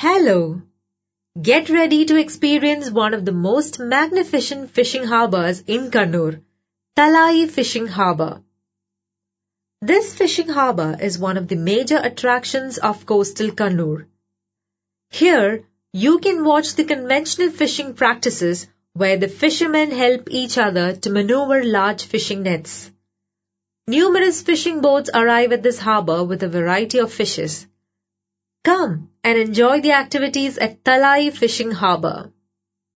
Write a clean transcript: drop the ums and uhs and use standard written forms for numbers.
Hello! Get ready to experience one of the most magnificent fishing harbors in Kannur, Talai Fishing Harbour. This fishing harbour is one of the major attractions of coastal Kannur. Here, you can watch the conventional fishing practices where the fishermen help each other to maneuver large fishing nets. Numerous fishing boats arrive at this harbour with a variety of fishes. Come and enjoy the activities at Talai Fishing Harbour.